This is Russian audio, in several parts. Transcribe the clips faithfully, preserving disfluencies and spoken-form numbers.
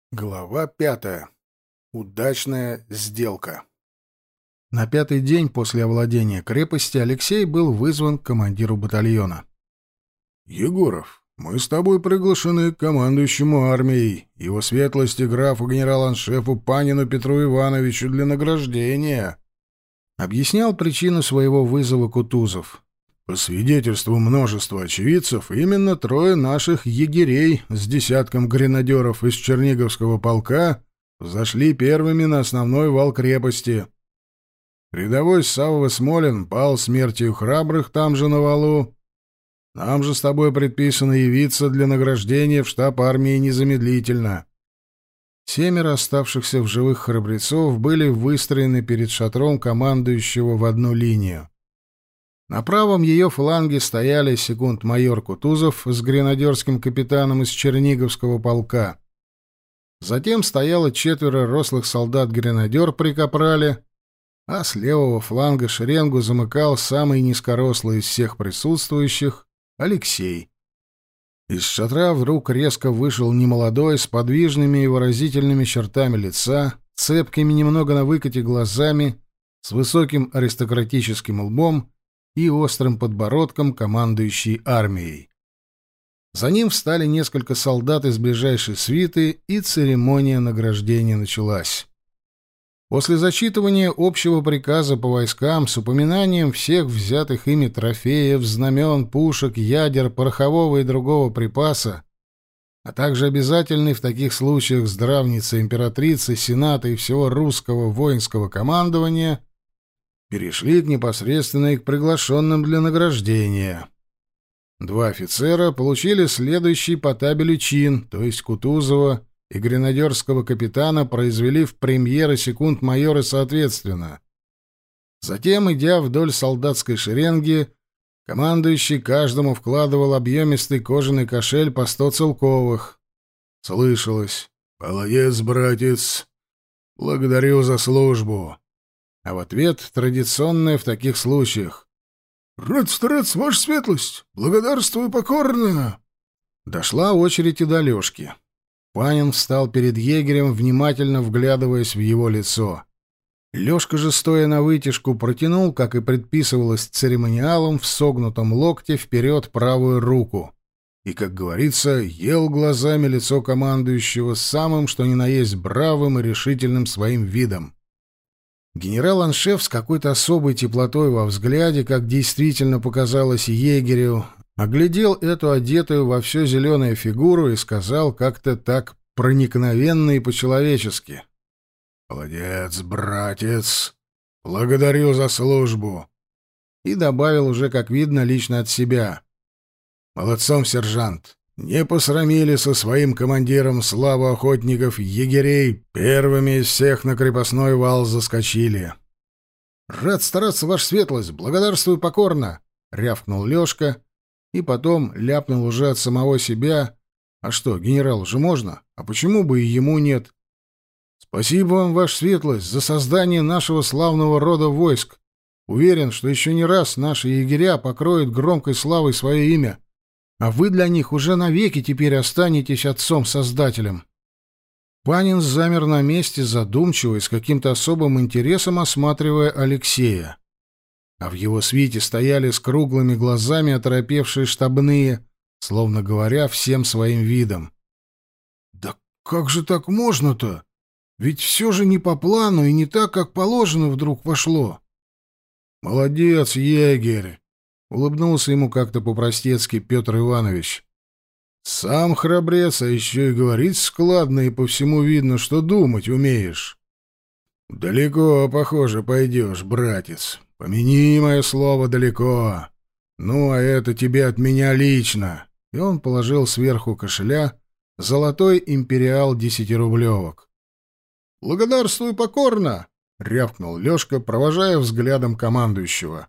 Глава пятая. Удачная сделка. На пятый день после овладения крепости Алексей был вызван к командиру батальона. «Егоров, мы с тобой приглашены к командующему армией, его светлости графу генерал-аншефу Панину Петру Ивановичу для награждения», объяснял причину своего вызова Кутузов. «По свидетельству множества очевидцев, именно трое наших егерей с десятком гренадеров из Черниговского полка взошли первыми на основной вал крепости. Рядовой Савва Смолин пал смертью храбрых там же на валу. Нам же с тобой предписано явиться для награждения в штаб армии незамедлительно». Семеро оставшихся в живых храбрецов были выстроены перед шатром командующего в одну линию. На правом ее фланге стояли секунд-майор Кутузов с гренадерским капитаном из Черниговского полка. Затем стояло четверо рослых солдат-гренадер при капрале, а с левого фланга шеренгу замыкал самый низкорослый из всех присутствующих — Алексей. Из шатра вдруг резко вышел немолодой, с подвижными и выразительными чертами лица, цепкими немного на выкате глазами, с высоким аристократическим лбом и острым подбородком командующий армией. За ним встали несколько солдат из ближайшей свиты, и церемония награждения началась. После зачитывания общего приказа по войскам с упоминанием всех взятых ими трофеев, знамен, пушек, ядер, порохового и другого припаса, а также обязательной в таких случаях здравницы императрицы, сената и всего русского воинского командования, перешли к непосредственно и к приглашенным для награждения. Два офицера получили следующий по табелю чин, то есть Кутузова и гренадерского капитана произвели в премьеры секунд-майоры соответственно. Затем, идя вдоль солдатской шеренги, командующий каждому вкладывал объемистый кожаный кошель по сто целковых. Слышалось: «Молодец, братец! Благодарю за службу!» А в ответ традиционное в таких случаях: «Рад стараться, ваша светлость! Благодарствую покорно!» Дошла очередь и до Лёшки. Панин встал перед егерем, внимательно вглядываясь в его лицо. Лёшка же, стоя на вытяжку, протянул, как и предписывалось церемониалом, в согнутом локте вперед правую руку и, как говорится, ел глазами лицо командующего с самым, что ни на есть, бравым и решительным своим видом. Генерал-аншеф с какой-то особой теплотой во взгляде, как действительно показалось егерю, оглядел эту одетую во все зеленое фигуру и сказал как-то так проникновенно и по-человечески: «Молодец, братец! Благодарю за службу!» И добавил уже, как видно, лично от себя: «Молодцом, сержант! Не посрамили со своим командиром славу охотников-егерей, первыми из всех на крепостной вал заскочили». «Рад стараться, ваша светлость! Благодарствую покорно!» — рявкнул Лёшка, и потом ляпнул уже от самого себя: «А что, генералу же можно? А почему бы и ему нет? Спасибо вам, ваша светлость, за создание нашего славного рода войск. Уверен, что еще не раз наши егеря покроют громкой славой свое имя, а вы для них уже навеки теперь останетесь отцом-создателем». Панин замер на месте, задумчиво и с каким-то особым интересом осматривая Алексея. А в его свите стояли с круглыми глазами оторопевшие штабные, словно говоря всем своим видом: «Да как же так можно-то? Ведь все же не по плану и не так, как положено, вдруг вошло». «Молодец, егерь!» — улыбнулся ему как-то по-простецки Петр Иванович. «Сам храбрец, а еще и говорить складно, и по всему видно, что думать умеешь. Далеко, похоже, пойдешь, братец. Помяни мое слово, далеко. Ну, а это тебе от меня лично». И он положил сверху кошеля золотой империал десятирублевок. «Благодарствую покорно!» — рявкнул Лёшка, провожая взглядом командующего.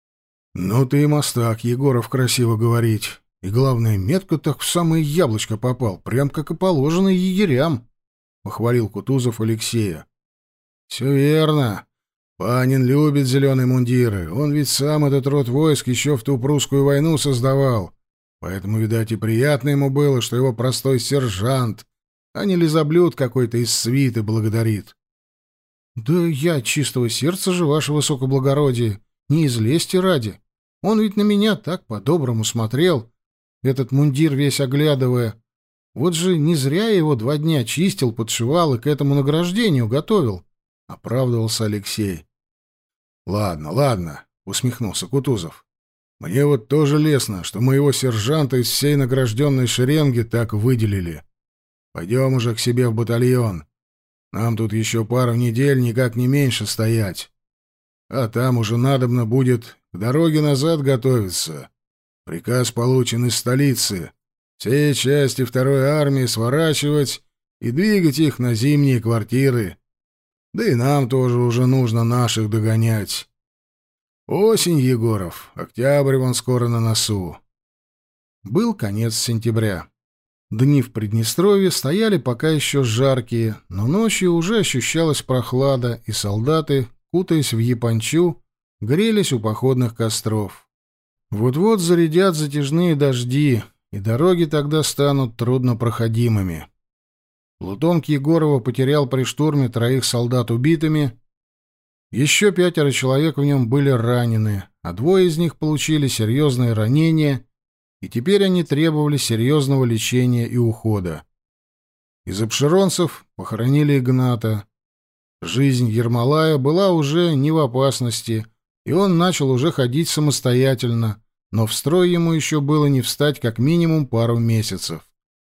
«Ну ты и мастак, Егоров, красиво говорить. И главное, метко так в самое яблочко попал, прям как и положено егерям», — похвалил Кутузов Алексея. «Все верно. Панин любит зеленые мундиры. Он ведь сам этот род войск еще в ту прусскую войну создавал. Поэтому, видать, и приятно ему было, что его простой сержант а не лизоблюд какой-то из свиты благодарит. — Да я от чистого сердца же, ваше высокоблагородие, не из лести ради. Он ведь на меня так по-доброму смотрел, этот мундир весь оглядывая. Вот же не зря я его два дня чистил, подшивал и к этому награждению готовил, — оправдывался Алексей. — Ладно, ладно, — усмехнулся Кутузов. — Мне вот тоже лестно, что моего сержанта из всей награжденной шеренги так выделили. Пойдем уже к себе в батальон. Нам тут еще пару недель никак не меньше стоять. А там уже надобно будет к дороге назад готовиться. Приказ получен из столицы. Все части второй армии сворачивать и двигать их на зимние квартиры. Да и нам тоже уже нужно наших догонять. Осень, Егоров, октябрь вон скоро на носу. Был конец сентября. Дни в Приднестровье стояли пока еще жаркие, но ночью уже ощущалась прохлада, и солдаты, кутаясь в япончу, грелись у походных костров. Вот-вот зарядят затяжные дожди, и дороги тогда станут труднопроходимыми. Плутонг Егорова потерял при штурме троих солдат убитыми, еще пятеро человек в нем были ранены, а двое из них получили серьезные ранения, и теперь они требовали серьезного лечения и ухода. Из обширонцев похоронили Игната. Жизнь Ермолая была уже не в опасности, и он начал уже ходить самостоятельно, но в строй ему еще было не встать как минимум пару месяцев.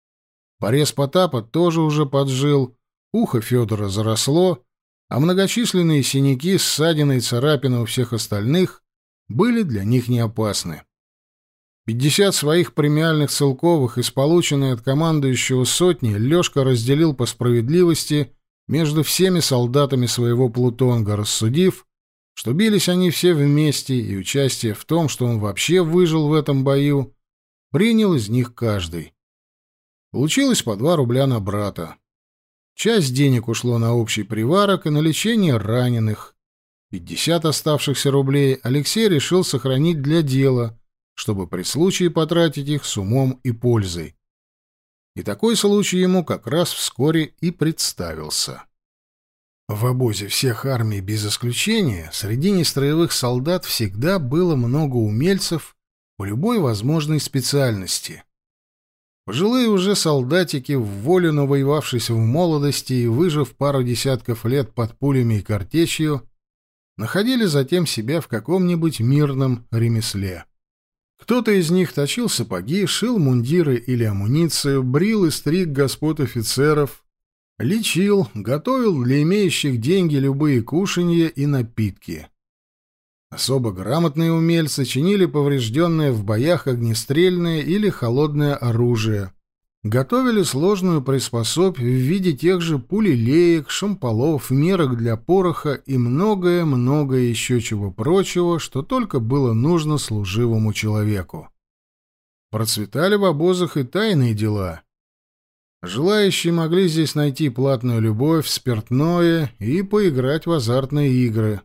Порез Потапа тоже уже поджил, ухо Федора заросло, а многочисленные синяки, ссадины и царапины у всех остальных были для них не опасны. Пятьдесят своих премиальных целковых из полученной от командующего сотни Лёшка разделил по справедливости между всеми солдатами своего плутонга, рассудив, что бились они все вместе, и участие в том, что он вообще выжил в этом бою, принял из них каждый. Получилось по два рубля на брата. Часть денег ушло на общий приварок и на лечение раненых. Пятьдесят оставшихся рублей Алексей решил сохранить для дела, чтобы при случае потратить их с умом и пользой. И такой случай ему как раз вскоре и представился. В обозе всех армий без исключения среди нестроевых солдат всегда было много умельцев по любой возможной специальности. Пожилые уже солдатики, в волю навоевавшись в молодости и выжив пару десятков лет под пулями и картечью, находили затем себя в каком-нибудь мирном ремесле. Кто-то из них точил сапоги, шил мундиры или амуницию, брил и стриг господ офицеров, лечил, готовил для имеющих деньги любые кушанья и напитки. Особо грамотные умельцы чинили поврежденное в боях огнестрельное или холодное оружие, готовили сложную приспособь в виде тех же пулелеек, шамполов, мерок для пороха и многое-многое еще чего прочего, что только было нужно служивому человеку. Процветали в обозах и тайные дела. Желающие могли здесь найти платную любовь, спиртное и поиграть в азартные игры.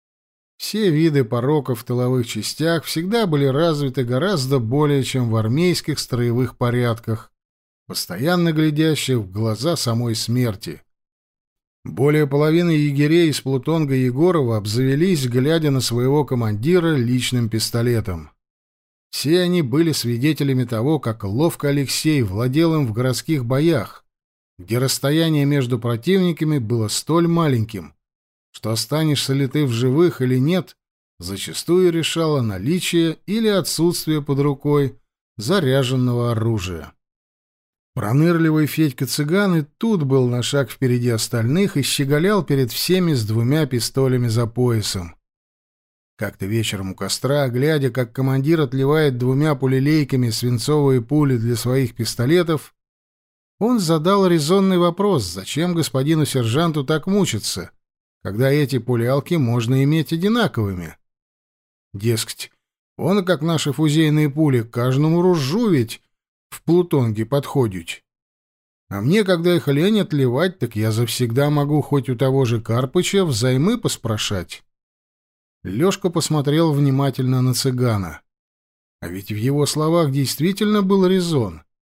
Все виды пороков в тыловых частях всегда были развиты гораздо более, чем в армейских строевых порядках, постоянно глядящих в глаза самой смерти. Более половины егерей из Плутонга Егорова обзавелись, глядя на своего командира, личным пистолетом. Все они были свидетелями того, как ловко Алексей владел им в городских боях, где расстояние между противниками было столь маленьким, что останешься ли ты в живых или нет, зачастую решало наличие или отсутствие под рукой заряженного оружия. Пронырливый Федька-цыган и тут был на шаг впереди остальных и щеголял перед всеми с двумя пистолями за поясом. Как-то вечером у костра, глядя, как командир отливает двумя пулелейками свинцовые пули для своих пистолетов, он задал резонный вопрос, зачем господину сержанту так мучиться, когда эти пулялки можно иметь одинаковыми. Дескать, он, как наши фузейные пули, к каждому ружу ведь в Плутонге подходят. А мне, когда их лень отливать, так я завсегда могу хоть у того же Карпыча взаймы поспрашать. Лёшка посмотрел внимательно на цыгана. А ведь в его словах действительно был резон.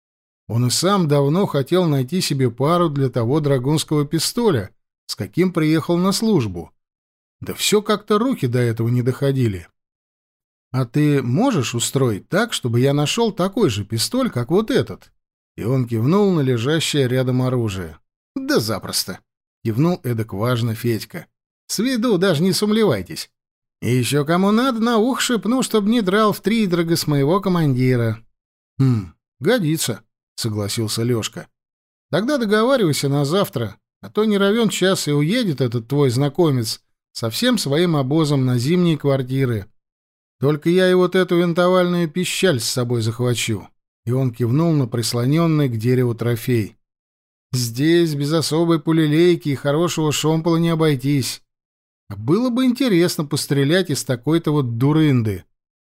Он и сам давно хотел найти себе пару для того драгунского пистоля, с каким приехал на службу. Да все как-то руки до этого не доходили. «А ты можешь устроить так, чтобы я нашел такой же пистоль, как вот этот?» И он кивнул на лежащее рядом оружие. «Да запросто!» — кивнул эдак важно Федька. «С виду даже не сумлевайтесь. И еще кому надо, на ухо шепну, чтоб не драл втридорога с моего командира». «Хм, годится», — согласился Лёшка. «Тогда договаривайся на завтра, а то не равен час и уедет этот твой знакомец со всем своим обозом на зимние квартиры. Только я и вот эту винтовальную пищаль с собой захвачу». И он кивнул на прислоненный к дереву трофей. «Здесь без особой пулелейки и хорошего шомпола не обойтись. А было бы интересно пострелять из такой-то вот дурынды.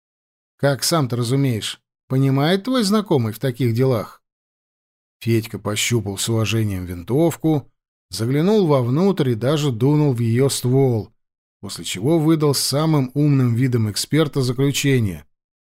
Как сам-то разумеешь, понимает твой знакомый в таких делах?» Федька пощупал с уважением винтовку, заглянул вовнутрь и даже дунул в ее ствол, после чего выдал с самым умным видом эксперта заключение.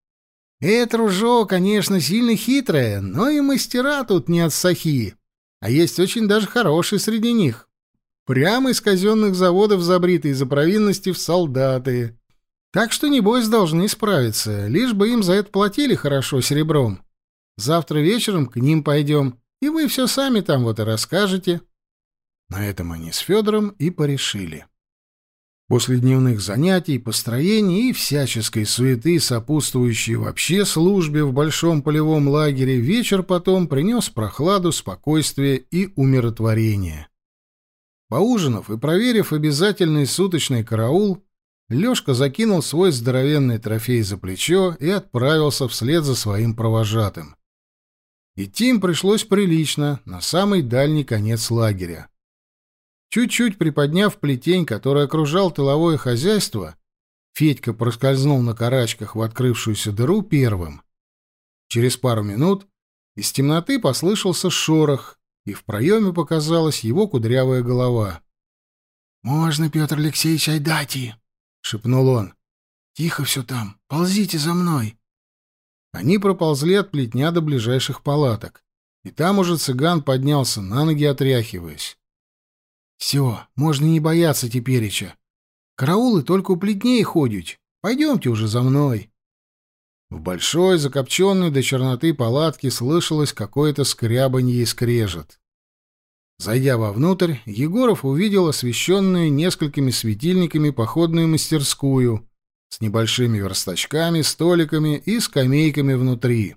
«Это ружье, конечно, сильно хитрое, но и мастера тут не от сахи, а есть очень даже хорошие среди них. Прямо из казенных заводов забритые за провинности в солдаты. Так что, небось, должны справиться, лишь бы им за это платили хорошо серебром. Завтра вечером к ним пойдем, и вы все сами там вот и расскажете». На этом они с Федором и порешили. После дневных занятий, построений и всяческой суеты, сопутствующей вообще службе в большом полевом лагере, вечер потом принес прохладу, спокойствие и умиротворение. Поужинав и проверив обязательный суточный караул, Лёшка закинул свой здоровенный трофей за плечо и отправился вслед за своим провожатым. Идти им пришлось прилично, на самый дальний конец лагеря. Чуть-чуть приподняв плетень, который окружал тыловое хозяйство, Федька проскользнул на карачках в открывшуюся дыру первым. Через пару минут из темноты послышался шорох, и в проеме показалась его кудрявая голова. «Можно, Петр Алексеевич, айдати!» — шепнул он. «Тихо все там, ползите за мной!» Они проползли от плетня до ближайших палаток, и там уже цыган поднялся на ноги, отряхиваясь. «Все, можно не бояться тепереча. Караулы только у плетней ходят. Пойдемте уже за мной». В большой, закопченной до черноты палатке слышалось какое-то скрябанье и скрежет. Зайдя вовнутрь, Егоров увидел освещенную несколькими светильниками походную мастерскую с небольшими верстачками, столиками и скамейками внутри.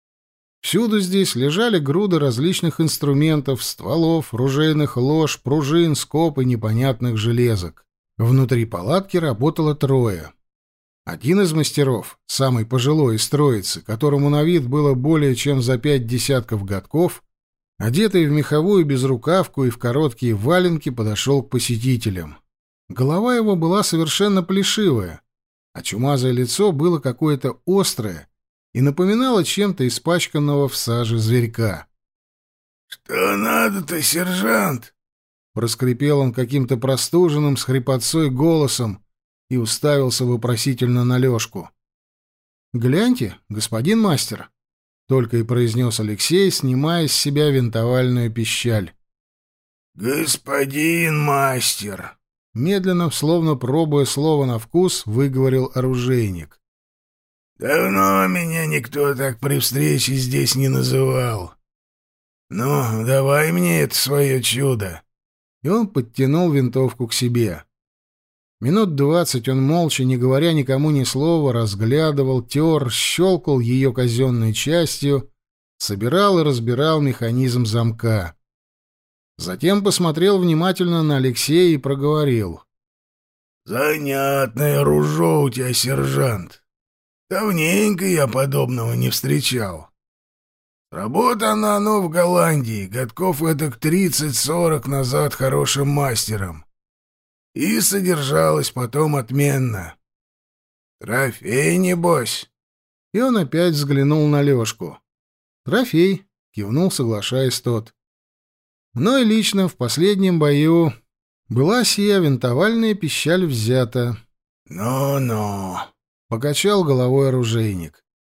Всюду здесь лежали груды различных инструментов, стволов, ружейных лож, пружин, скоб и непонятных железок. Внутри палатки работало трое. Один из мастеров, самый пожилой из троицы, которому на вид было более чем за пять десятков годков, одетый в меховую безрукавку и в короткие валенки, подошел к посетителям. Голова его была совершенно плешивая, а чумазое лицо было какое-то острое и напоминало чем-то испачканного в саже зверька. «Что надо-то, сержант?» — проскрипел он каким-то простуженным с хрипотцой голосом и уставился вопросительно на Лёшку. «Гляньте, господин мастер», — только и произнес Алексей, снимая с себя винтовальную пищаль. «Господин мастер», — медленно, словно пробуя слово на вкус, выговорил оружейник. «Давно меня никто так при встрече здесь не называл. Ну, давай мне это свое чудо». И он подтянул винтовку к себе. Минут двадцать он молча, не говоря никому ни слова, разглядывал, тер, щелкал ее казенной частью, собирал и разбирал механизм замка. Затем посмотрел внимательно на Алексея и проговорил. «Занятное ружье у тебя, сержант. Давненько я подобного не встречал. Работано оно в Голландии, годков эдак тридцать-сорок назад хорошим мастером. И содержалось потом отменно. Трофей, небось?» И он опять взглянул на Лёшку. «Трофей», — кивнул, соглашаясь тот. «Мной лично в последнем бою была сия винтовальная пищаль взята». «Ну-ну», — покачал головой оружейник.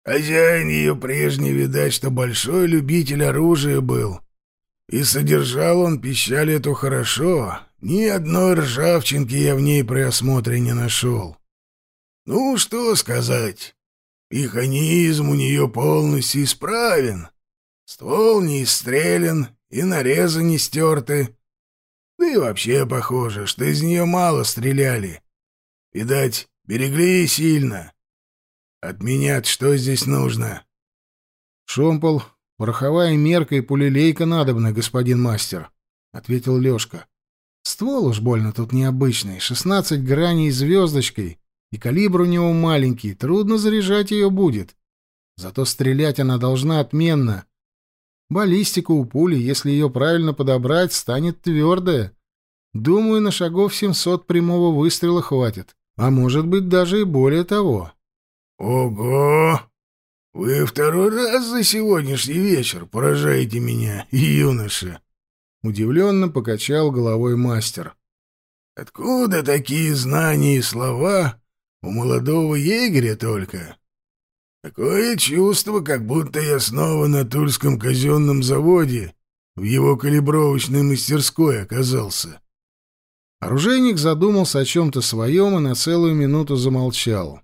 Хозяин ее прежний, видать, что большой любитель оружия был. И содержал он пищаль эту хорошо. Ни одной ржавчинки я в ней при осмотре не нашел. Ну, что сказать. Механизм у нее полностью исправен. Ствол не истрелен и нарезы не стерты. Да и вообще похоже, что из нее мало стреляли. Видать, берегли сильно. От меня-то что здесь нужно? Шомпол, пороховая мерка и пулелейка надобны, господин мастер, — ответил Лёшка. Ствол уж больно тут необычный, шестнадцать граней звездочкой, и калибр у него маленький, трудно заряжать ее будет. Зато стрелять она должна отменно. Баллистика у пули, если ее правильно подобрать, станет твердая. Думаю, на шагов семьсот прямого выстрела хватит, а может быть даже и более того. — Ого! Вы второй раз за сегодняшний вечер поражаете меня, юноша! — удивленно покачал головой мастер. — Откуда такие знания и слова у молодого егеря только? Такое чувство, как будто я снова на Тульском казенном заводе в его калибровочной мастерской оказался. Оружейник задумался о чем-то своем и на целую минуту замолчал.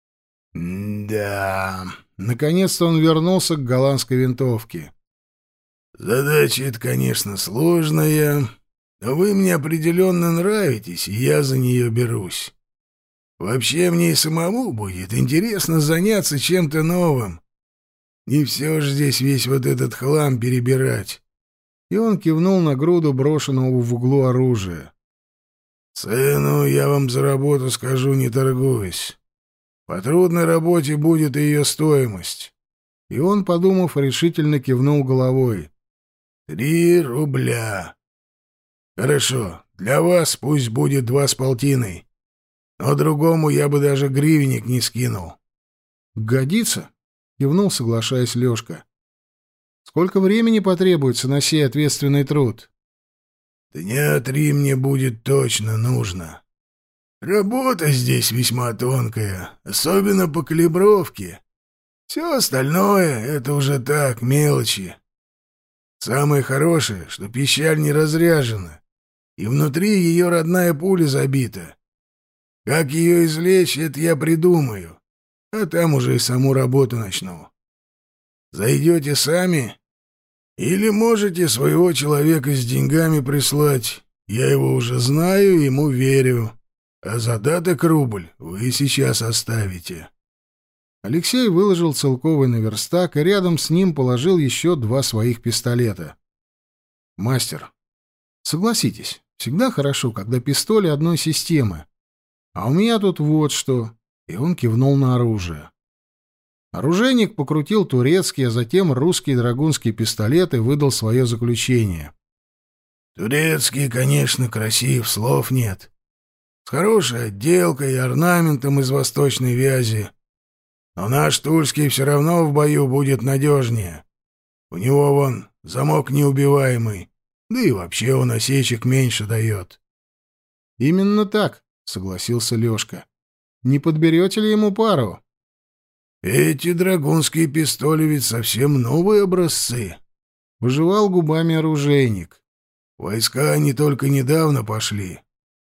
«Да...» Наконец-то он вернулся к голландской винтовке. «Задача эта, конечно, сложная, но вы мне определенно нравитесь, и я за нее берусь. Вообще мне и самому будет интересно заняться чем-то новым. Не все ж здесь весь вот этот хлам перебирать». И он кивнул на груду брошенного в углу оружия. «Цену я вам за работу скажу, не торгуюсь. По трудной работе будет и ее стоимость». И он, подумав, решительно кивнул головой. «Три рубля. Хорошо, для вас пусть будет два с полтиной. Но другому я бы даже гривенник не скинул». «Годится?» — кивнул, соглашаясь Лёшка. «Сколько времени потребуется на сей ответственный труд?» «Дня три мне будет точно нужно. Работа здесь весьма тонкая, особенно по калибровке. Все остальное — это уже так, мелочи. Самое хорошее, что пищаль не разряжена, и внутри ее родная пуля забита. Как ее извлечь, это я придумаю, а там уже и саму работу начну. Зайдете сами или можете своего человека с деньгами прислать. Я его уже знаю, ему верю. А задаток рубль вы сейчас оставите». Алексей выложил целковый на верстак и рядом с ним положил еще два своих пистолета. «Мастер, согласитесь, всегда хорошо, когда пистоли одной системы. А у меня тут вот что...» И он кивнул на оружие. Оружейник покрутил турецкий, а затем русский драгунский пистолет и выдал свое заключение. «Турецкий, конечно, красив, слов нет. С хорошей отделкой и орнаментом из восточной вязи. Но наш тульский все равно в бою будет надежнее. У него, вон, замок неубиваемый, да и вообще он осечек меньше дает». «Именно так», — согласился Лёшка. «Не подберете ли ему пару?» «Эти драгунские пистоли ведь совсем новые образцы», — пожевал губами оружейник. «Войска они только недавно пошли».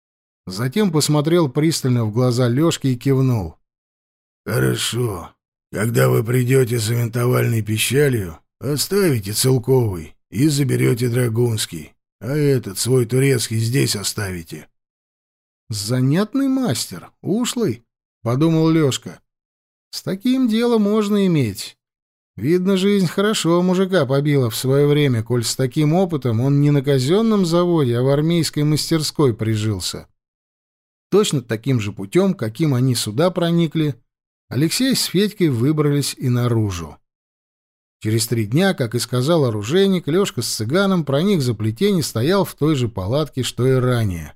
Затем посмотрел пристально в глаза Лёшки и кивнул. «Хорошо. Когда вы придете за винтовальной пищалью, оставите целковый и заберете драгунский, а этот, свой турецкий, здесь оставите». «Занятный мастер, ушлый», — подумал Лёшка. «С таким делом можно иметь. Видно, жизнь хорошо мужика побила в свое время, коль с таким опытом он не на казенном заводе, а в армейской мастерской прижился». Точно таким же путем, каким они сюда проникли, Алексей с Федькой выбрались и наружу. Через три дня, как и сказал оружейник, Лёшка с цыганом проник за плетень и стоял в той же палатке, что и ранее.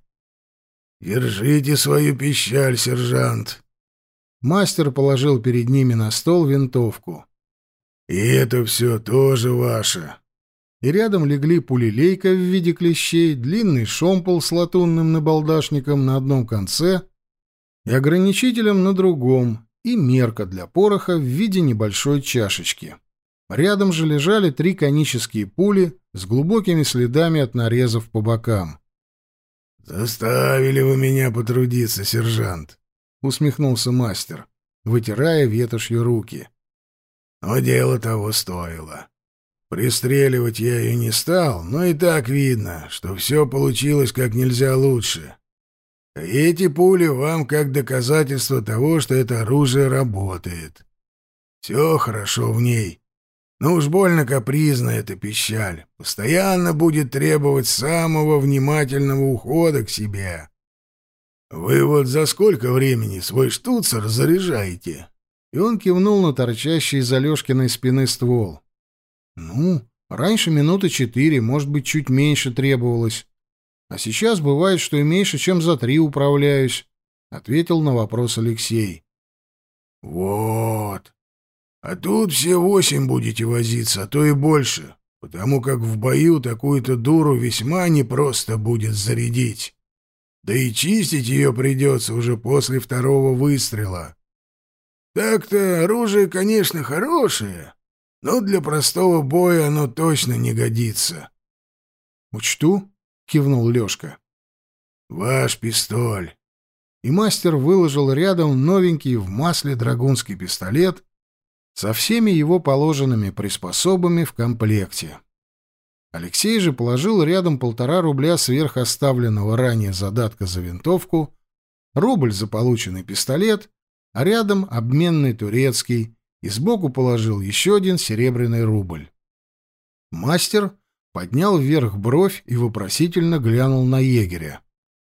«Держите свою пищаль, сержант». Мастер положил перед ними на стол винтовку. «И это все тоже ваше». И рядом легли пулелейка в виде клещей, длинный шомпол с латунным набалдашником на одном конце и ограничителем на другом, и мерка для пороха в виде небольшой чашечки. Рядом же лежали три конические пули с глубокими следами от нарезов по бокам. «Заставили вы меня потрудиться, сержант», — усмехнулся мастер, вытирая ветошью руки. «Но дело того стоило. Пристреливать я ее не стал, но и так видно, что все получилось как нельзя лучше. И эти пули вам как доказательство того, что это оружие работает. Все хорошо в ней. Но уж больно капризна эта пищаль. Постоянно будет требовать самого внимательного ухода к себе. Вы вот за сколько времени свой штуцер заряжаете?» И он кивнул на торчащий из Алешкиной спины ствол. «Ну, раньше минуты четыре, может быть, чуть меньше требовалось. А сейчас бывает, что и меньше, чем за три управляюсь», — ответил на вопрос Алексей. «Вот. А тут все восемь будете возиться, а то и больше, потому как в бою такую-то дуру весьма непросто будет зарядить. Да и чистить ее придется уже после второго выстрела. Так-то оружие, конечно, хорошее, но для простого боя оно точно не годится». «Учту», — кивнул Лёшка. «Ваш пистоль». И мастер выложил рядом новенький в масле драгунский пистолет со всеми его положенными приспособами в комплекте. Алексей же положил рядом полтора рубля сверх оставленного ранее задатка за винтовку, рубль за полученный пистолет, а рядом обменный турецкий, и сбоку положил еще один серебряный рубль. Мастер поднял вверх бровь и вопросительно глянул на егеря.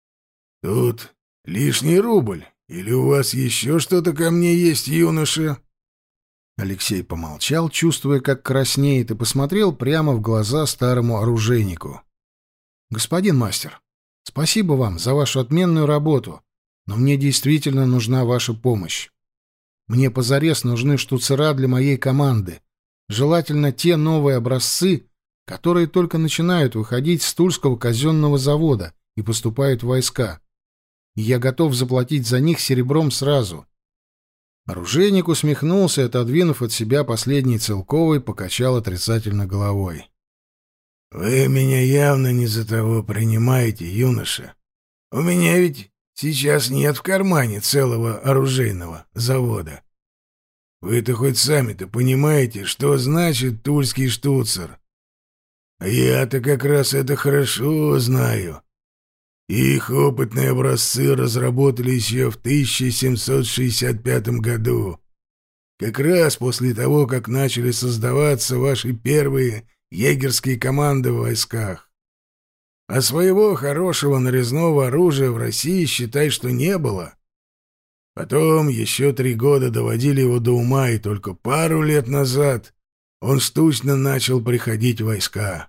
«Тут лишний рубль, или у вас еще что-то ко мне есть, юноша?» Алексей помолчал, чувствуя, как краснеет, и посмотрел прямо в глаза старому оружейнику. «Господин мастер, спасибо вам за вашу отменную работу, но мне действительно нужна ваша помощь. Мне позарез нужны штуцера для моей команды, желательно те новые образцы, которые только начинают выходить с Тульского казенного завода и поступают в войска. И я готов заплатить за них серебром сразу». Оружейник усмехнулся и, отодвинув от себя последний целковый, покачал отрицательно головой. «Вы меня явно не за того принимаете, юноша. У меня ведь сейчас нет в кармане целого оружейного завода. Вы-то хоть сами-то понимаете, что значит тульский штуцер? А я-то как раз это хорошо знаю. Их опытные образцы разработали еще в тысяча семьсот шестьдесят пятом году, как раз после того, как начали создаваться ваши первые егерские команды в войсках. А своего хорошего нарезного оружия в России, считай, что не было. Потом еще три года доводили его до ума, и только пару лет назад он штучно начал приходить в войска.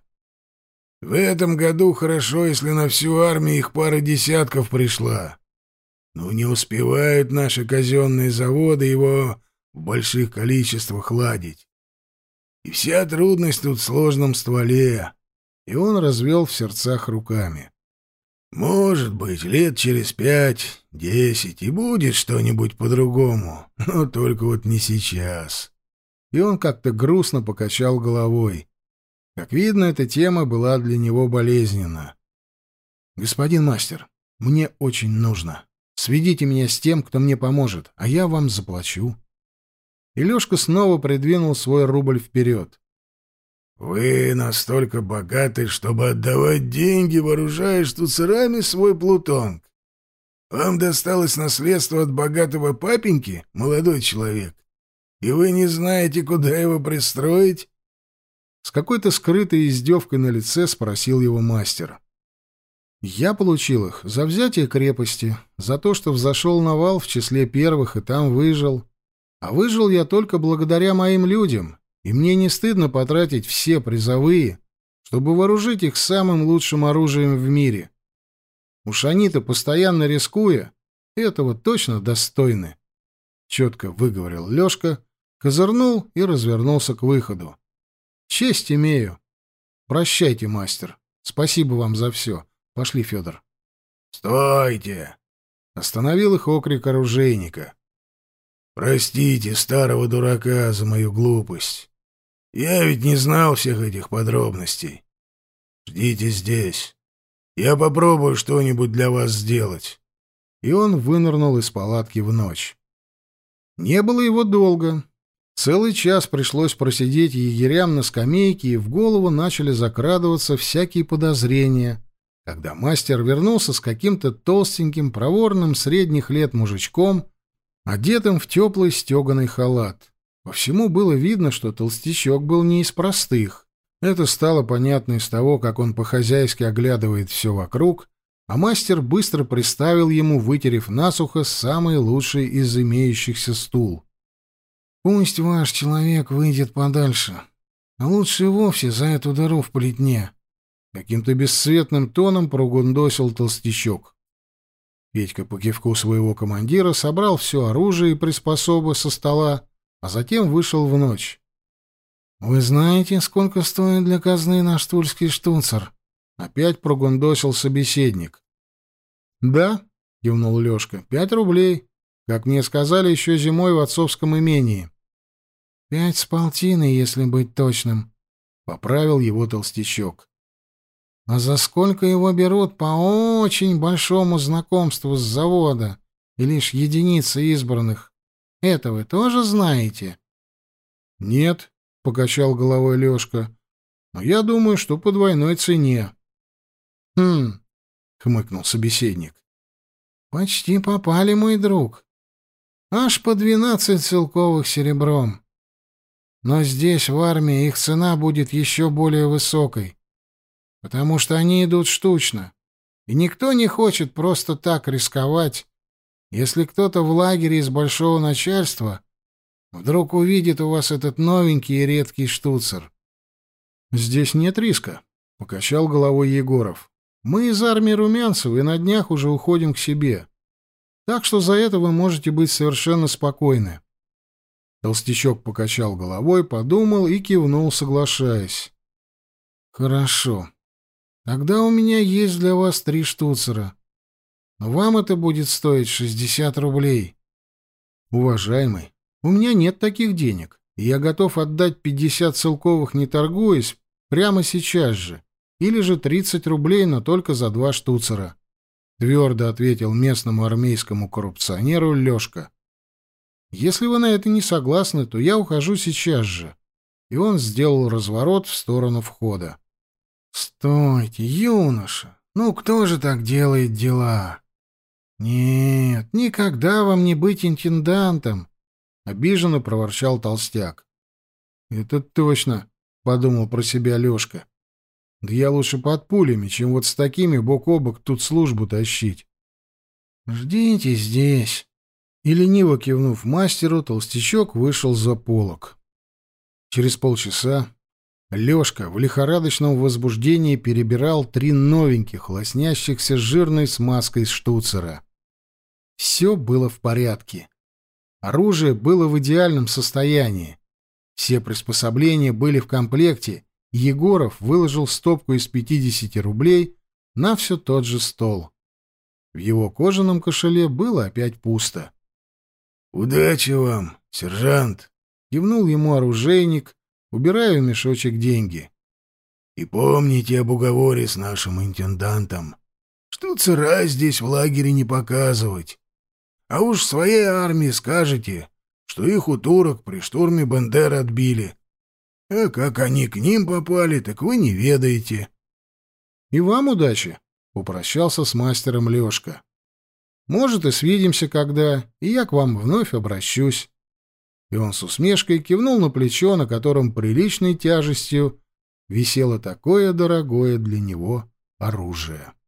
В этом году хорошо, если на всю армию их пара десятков пришла. Но не успевают наши казенные заводы его в больших количествах ладить. И вся трудность тут в сложном стволе». И он развел в сердцах руками. «Может быть, лет через пять, десять, и будет что-нибудь по-другому, но только вот не сейчас». И он как-то грустно покачал головой. Как видно, эта тема была для него болезненна. «Господин мастер, мне очень нужно. Сведите меня с тем, кто мне поможет, а я вам заплачу». И Лёшка снова придвинул свой рубль вперед. «Вы настолько богаты, чтобы отдавать деньги, вооружая штуцерами свой плутонг. Вам досталось наследство от богатого папеньки, молодой человек, и вы не знаете, куда его пристроить?» С какой-то скрытой издевкой на лице спросил его мастер. «Я получил их за взятие крепости, за то, что взошел на вал в числе первых и там выжил. А выжил я только благодаря моим людям, и мне не стыдно потратить все призовые, чтобы вооружить их самым лучшим оружием в мире. Уж они-то, постоянно рискуя, этого точно достойны», — четко выговорил Лёшка, козырнул и развернулся к выходу. «Честь имею. Прощайте, мастер. Спасибо вам за все. Пошли, Федор». «Стойте!» — остановил их окрик оружейника. Простите старого дурака за мою глупость. Я ведь не знал всех этих подробностей. Ждите здесь. Я попробую что-нибудь для вас сделать». И он вынырнул из палатки в ночь. Не было его долго. Целый час пришлось просидеть егерям на скамейке, и в голову начали закрадываться всякие подозрения, когда мастер вернулся с каким-то толстеньким, проворным средних лет мужичком, одетым в теплый стеганый халат. По всему было видно, что толстячок был не из простых. Это стало понятно из того, как он по-хозяйски оглядывает все вокруг, а мастер быстро приставил ему, вытерев насухо, самый лучший из имеющихся стул. «Пусть ваш человек выйдет подальше, а лучше и вовсе за эту дыру в плетне», — каким-то бесцветным тоном прогундосил толстячок. Петька по кивку своего командира собрал все оружие и приспособы со стола, а затем вышел в ночь. «Вы знаете, сколько стоит для казны наш тульский штуцер?» — опять прогундосил собеседник. «Да», — кивнул Лёшка, — «пять рублей. Как мне сказали еще зимой в отцовском имении». «Пять с полтиной, если быть точным», — поправил его толстячок. «А за сколько его берут по очень большому знакомству с завода, и лишь единицы избранных? Это вы тоже знаете?» «Нет», — покачал головой Лёшка, — «но я думаю, что по двойной цене». «Хм», — хмыкнул собеседник, — «почти попали, мой друг. Аж по двенадцать целковых серебром. Но здесь, в армии, их цена будет еще более высокой, потому что они идут штучно, и никто не хочет просто так рисковать, если кто-то в лагере из большого начальства вдруг увидит у вас этот новенький и редкий штуцер». «Здесь нет риска», — покачал головой Егоров. «Мы из армии Румянцева и на днях уже уходим к себе. Так что за это вы можете быть совершенно спокойны». Толстячок покачал головой, подумал и кивнул, соглашаясь. «Хорошо. Тогда у меня есть для вас три штуцера. Но вам это будет стоить шестьдесят рублей». «Уважаемый, у меня нет таких денег, и я готов отдать пятьдесят целковых, не торгуясь, прямо сейчас же, или же тридцать рублей, но только за два штуцера», — твердо ответил местному армейскому коррупционеру Лёшка. «Если вы на это не согласны, то я ухожу сейчас же». И он сделал разворот в сторону входа. «Стойте, юноша! Ну кто же так делает дела? Нет, никогда вам не быть интендантом!» — обиженно проворчал толстяк. «Это точно», — подумал про себя Лёшка. «Да я лучше под пулями, чем вот с такими бок о бок тут службу тащить». «Ждите здесь». И лениво кивнув мастеру, толстячок вышел за полог. Через полчаса Лёшка в лихорадочном возбуждении перебирал три новеньких, лоснящихся жирной смазкой штуцера. Все было в порядке. Оружие было в идеальном состоянии. Все приспособления были в комплекте, и Егоров выложил стопку из пятидесяти рублей на все тот же стол. В его кожаном кошеле было опять пусто. «Удачи вам, сержант!» — кивнул ему оружейник, убирая в мешочек деньги. «И помните об уговоре с нашим интендантом. Штуцера здесь в лагере не показывать. А уж в своей армии скажете, что их у турок при штурме Бендер отбили. А как они к ним попали, так вы не ведаете». «И вам удачи!» — попрощался с мастером Лёшка. «Может, и свидимся когда, и я к вам вновь обращусь». И он с усмешкой кивнул на плечо, на котором приличной тяжестью висело такое дорогое для него оружие.